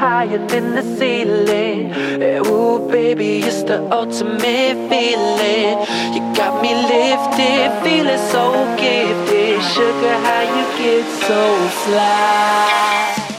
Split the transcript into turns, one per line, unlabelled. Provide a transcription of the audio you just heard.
higher than the ceiling. Ooh, baby, it's the ultimate feeling. You got me lifted, feeling so gifted. Sugar, how you get so fly?